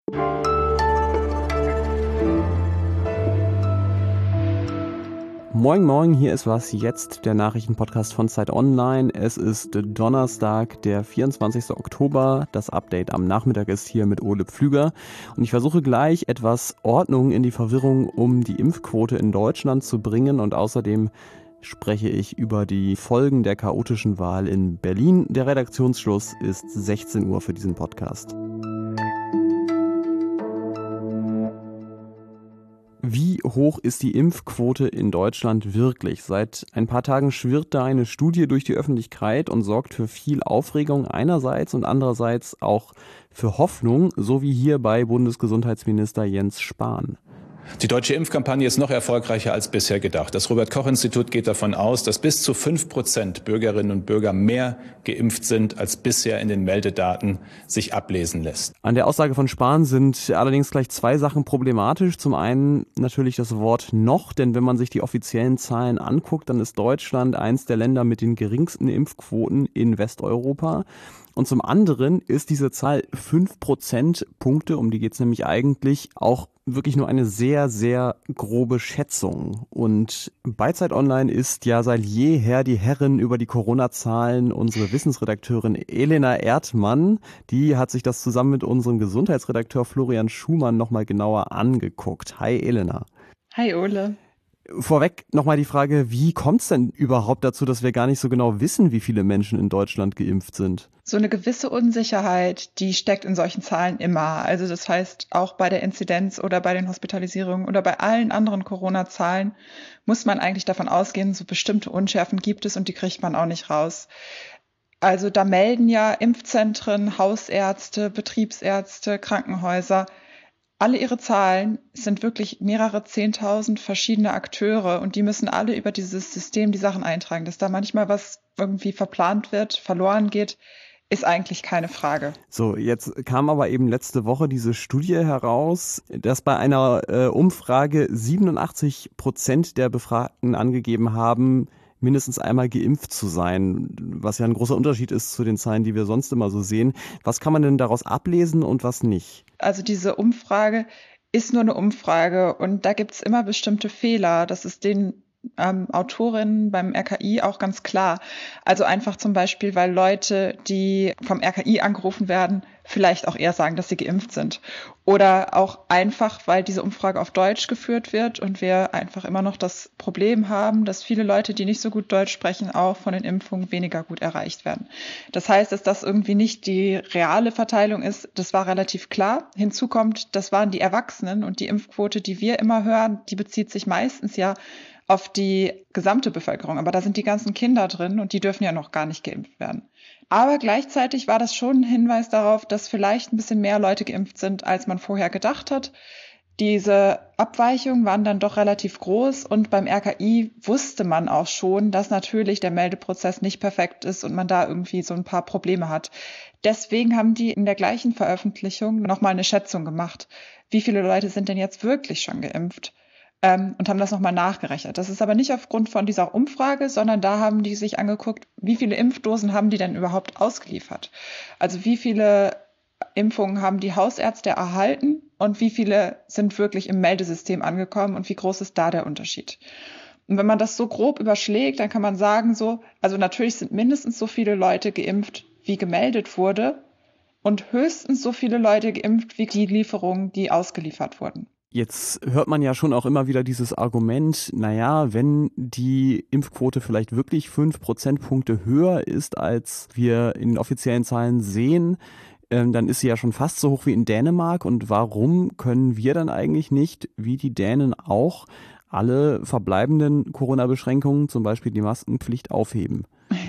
Moin Moin, hier ist was jetzt, der Nachrichtenpodcast von Zeit Online. Es ist Donnerstag, der 24. Oktober. Das Update am Nachmittag ist hier mit Ole Pflüger. Und ich versuche gleich etwas Ordnung in die Verwirrung um die Impfquote in Deutschland zu bringen. Und außerdem spreche ich über die Folgen der chaotischen Wahl in Berlin. Der Redaktionsschluss ist 16 Uhr für diesen Podcast. Wie hoch ist die Impfquote in Deutschland wirklich? Seit ein paar Tagen schwirrt da eine Studie durch die Öffentlichkeit und sorgt für viel Aufregung einerseits und andererseits auch für Hoffnung, so wie hier bei Bundesgesundheitsminister Jens Spahn. Die deutsche Impfkampagne ist noch erfolgreicher als bisher gedacht. Das Robert-Koch-Institut geht davon aus, dass bis zu 5% Bürgerinnen und Bürger mehr geimpft sind, als bisher in den Meldedaten sich ablesen lässt. An der Aussage von Spahn sind allerdings gleich zwei Sachen problematisch. Zum einen natürlich das Wort noch, denn wenn man sich die offiziellen Zahlen anguckt, dann ist Deutschland eins der Länder mit den geringsten Impfquoten in Westeuropa. Und zum anderen ist diese Zahl 5 Prozentpunkte, um die geht es nämlich eigentlich, auch wirklich nur eine sehr, sehr grobe Schätzung. Und bei Zeit Online ist ja seit jeher die Herrin über die Corona-Zahlen unsere Wissensredakteurin Elena Erdmann. Die hat sich das zusammen mit unserem Gesundheitsredakteur Florian Schumann nochmal genauer angeguckt. Hi Elena. Hi Ole. Vorweg nochmal die Frage, wie kommt es denn überhaupt dazu, dass wir gar nicht so genau wissen, wie viele Menschen in Deutschland geimpft sind? So eine gewisse Unsicherheit, die steckt in solchen Zahlen immer. Also das heißt, auch bei der Inzidenz oder bei den Hospitalisierungen oder bei allen anderen Corona-Zahlen muss man eigentlich davon ausgehen, so bestimmte Unschärfen gibt es und die kriegt man auch nicht raus. Also da melden ja Impfzentren, Hausärzte, Betriebsärzte, Krankenhäuser. Alle ihre Zahlen sind wirklich mehrere 10.000 verschiedene Akteure und die müssen alle über dieses System die Sachen eintragen. Dass da manchmal was irgendwie verplant wird, verloren geht, ist eigentlich keine Frage. So, jetzt kam aber eben letzte Woche diese Studie heraus, dass bei einer Umfrage 87% der Befragten angegeben haben, mindestens einmal geimpft zu sein, was ja ein großer Unterschied ist zu den Zahlen, die wir sonst immer so sehen. Was kann man denn daraus ablesen und was nicht? Also diese Umfrage ist nur eine Umfrage und da gibt es immer bestimmte Fehler. Das ist den Autorinnen beim RKI auch ganz klar. Also einfach zum Beispiel, weil Leute, die vom RKI angerufen werden, vielleicht auch eher sagen, dass sie geimpft sind. Oder auch einfach, weil diese Umfrage auf Deutsch geführt wird und wir einfach immer noch das Problem haben, dass viele Leute, die nicht so gut Deutsch sprechen, auch von den Impfungen weniger gut erreicht werden. Das heißt, dass das irgendwie nicht die reale Verteilung ist, das war relativ klar. Hinzu kommt, das waren die Erwachsenen und die Impfquote, die wir immer hören, die bezieht sich meistens ja auf die gesamte Bevölkerung. Aber da sind die ganzen Kinder drin und die dürfen ja noch gar nicht geimpft werden. Aber gleichzeitig war das schon ein Hinweis darauf, dass vielleicht ein bisschen mehr Leute geimpft sind, als man vorher gedacht hat. Diese Abweichungen waren dann doch relativ groß und beim RKI wusste man auch schon, dass natürlich der Meldeprozess nicht perfekt ist und man da irgendwie so ein paar Probleme hat. Deswegen haben die in der gleichen Veröffentlichung nochmal eine Schätzung gemacht. Wie viele Leute sind denn jetzt wirklich schon geimpft? Und haben das nochmal nachgerechnet. Das ist aber nicht aufgrund von dieser Umfrage, sondern da haben die sich angeguckt, wie viele Impfdosen haben die denn überhaupt ausgeliefert? Also wie viele Impfungen haben die Hausärzte erhalten und wie viele sind wirklich im Meldesystem angekommen und wie groß ist da der Unterschied? Und wenn man das so grob überschlägt, dann kann man sagen also natürlich sind mindestens so viele Leute geimpft, wie gemeldet wurde und höchstens so viele Leute geimpft, wie die Lieferungen, die ausgeliefert wurden. Jetzt hört man ja schon auch immer wieder dieses Argument, naja, wenn die Impfquote vielleicht wirklich 5 Prozentpunkte höher ist, als wir in den offiziellen Zahlen sehen, dann ist sie ja schon fast so hoch wie in Dänemark. Und warum können wir dann eigentlich nicht, wie die Dänen auch, alle verbleibenden Corona-Beschränkungen, zum Beispiel die Maskenpflicht, aufheben?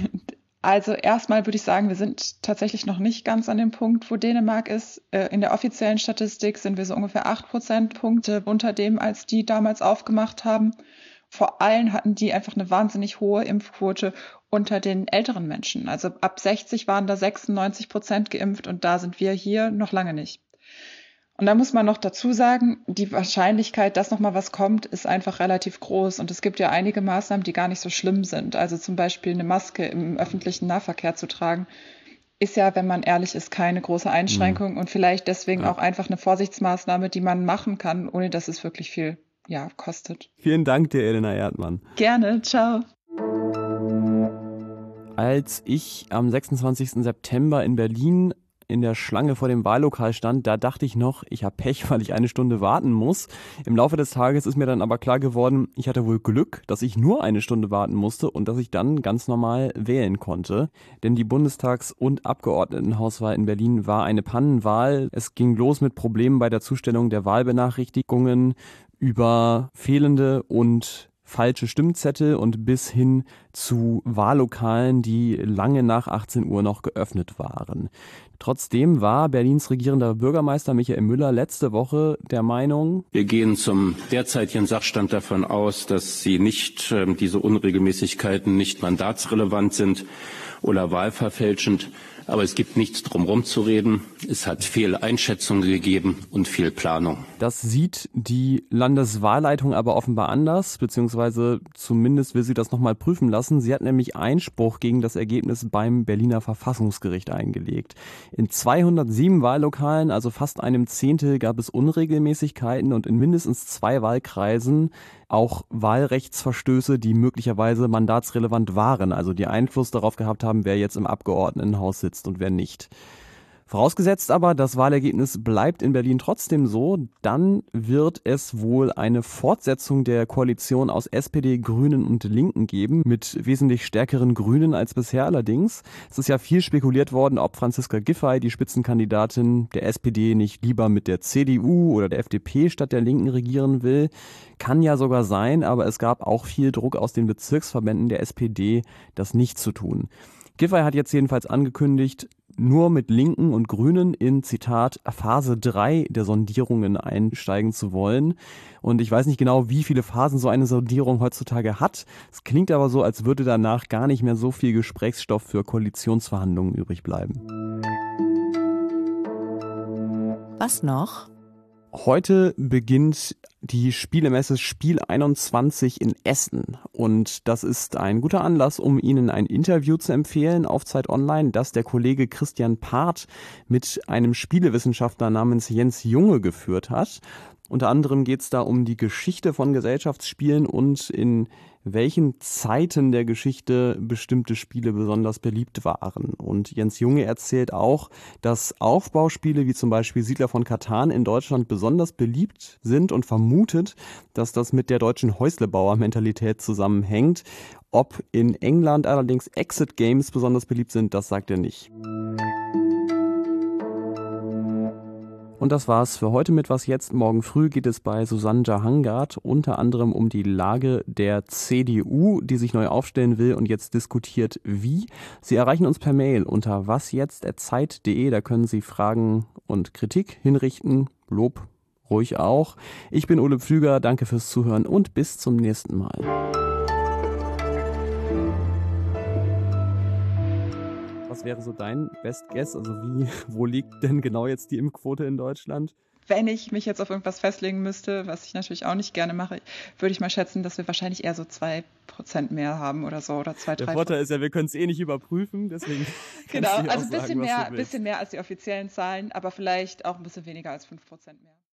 Also erstmal würde ich sagen, wir sind tatsächlich noch nicht ganz an dem Punkt, wo Dänemark ist. In der offiziellen Statistik sind wir so ungefähr 8 Prozentpunkte unter dem, als die damals aufgemacht haben. Vor allem hatten die einfach eine wahnsinnig hohe Impfquote unter den älteren Menschen. Also ab 60 waren da 96% geimpft und da sind wir hier noch lange nicht. Und da muss man noch dazu sagen, die Wahrscheinlichkeit, dass noch mal was kommt, ist einfach relativ groß. Und es gibt ja einige Maßnahmen, die gar nicht so schlimm sind. Also zum Beispiel eine Maske im öffentlichen Nahverkehr zu tragen, ist ja, wenn man ehrlich ist, keine große Einschränkung und vielleicht deswegen auch einfach eine Vorsichtsmaßnahme, die man machen kann, ohne dass es wirklich viel kostet. Vielen Dank dir, Elena Erdmann. Gerne, ciao. Als ich am 26. September in Berlin in der Schlange vor dem Wahllokal stand, da dachte ich noch, ich habe Pech, weil ich eine Stunde warten muss. Im Laufe des Tages ist mir dann aber klar geworden, ich hatte wohl Glück, dass ich nur eine Stunde warten musste und dass ich dann ganz normal wählen konnte. Denn die Bundestags- und Abgeordnetenhauswahl in Berlin war eine Pannenwahl. Es ging los mit Problemen bei der Zustellung der Wahlbenachrichtigungen, über fehlende und falsche Stimmzettel und bis hin zu Wahllokalen, die lange nach 18 Uhr noch geöffnet waren. Trotzdem war Berlins regierender Bürgermeister Michael Müller letzte Woche der Meinung: Wir gehen zum derzeitigen Sachstand davon aus, dass diese Unregelmäßigkeiten nicht mandatsrelevant sind oder wahlverfälschend. Aber es gibt nichts drum zu reden. Es hat Fehleinschätzungen gegeben und Fehlplanung. Das sieht die Landeswahlleitung aber offenbar anders, beziehungsweise zumindest will sie das nochmal prüfen lassen. Sie hat nämlich Einspruch gegen das Ergebnis beim Berliner Verfassungsgericht eingelegt. In 207 Wahllokalen, also fast einem Zehntel, gab es Unregelmäßigkeiten und in mindestens 2 Wahlkreisen auch Wahlrechtsverstöße, die möglicherweise mandatsrelevant waren, also die Einfluss darauf gehabt haben, wer jetzt im Abgeordnetenhaus sitzt und wer nicht. Vorausgesetzt aber, das Wahlergebnis bleibt in Berlin trotzdem so, dann wird es wohl eine Fortsetzung der Koalition aus SPD, Grünen und Linken geben, mit wesentlich stärkeren Grünen als bisher allerdings. Es ist ja viel spekuliert worden, ob Franziska Giffey, die Spitzenkandidatin der SPD, nicht lieber mit der CDU oder der FDP statt der Linken regieren will. Kann ja sogar sein, aber es gab auch viel Druck aus den Bezirksverbänden der SPD, das nicht zu tun. Giffey hat jetzt jedenfalls angekündigt, nur mit Linken und Grünen in, Zitat, Phase 3 der Sondierungen einsteigen zu wollen. Und ich weiß nicht genau, wie viele Phasen so eine Sondierung heutzutage hat. Es klingt aber so, als würde danach gar nicht mehr so viel Gesprächsstoff für Koalitionsverhandlungen übrig bleiben. Was noch? Heute beginnt die Spielemesse Spiel 21 in Essen und das ist ein guter Anlass, um Ihnen ein Interview zu empfehlen auf Zeit Online, das der Kollege Christian Part mit einem Spielewissenschaftler namens Jens Junge geführt hat. Unter anderem geht es da um die Geschichte von Gesellschaftsspielen und in welchen Zeiten der Geschichte bestimmte Spiele besonders beliebt waren. Und Jens Junge erzählt auch, dass Aufbauspiele wie zum Beispiel Siedler von Catan in Deutschland besonders beliebt sind und vermutet, dass das mit der deutschen Häuslebauer-Mentalität zusammenhängt. Ob in England allerdings Exit-Games besonders beliebt sind, das sagt er nicht. Und das war's für heute mit Was Jetzt. Morgen früh geht es bei Susanne Jahangard unter anderem um die Lage der CDU, die sich neu aufstellen will und jetzt diskutiert, wie. Sie erreichen uns per Mail unter wasjetzt@zeit.de. Da können Sie Fragen und Kritik hinrichten, Lob ruhig auch. Ich bin Ole Pflüger, danke fürs Zuhören und bis zum nächsten Mal. Was wäre so dein Best Guess? Also wo liegt denn genau jetzt die Impfquote in Deutschland? Wenn ich mich jetzt auf irgendwas festlegen müsste, was ich natürlich auch nicht gerne mache, würde ich mal schätzen, dass wir wahrscheinlich eher so 2% mehr haben oder so oder 2-3%. Der Vorteil ist ja, wir können es eh nicht überprüfen, deswegen. Genau, also ein bisschen mehr als die offiziellen Zahlen, aber vielleicht auch ein bisschen weniger als 5% mehr.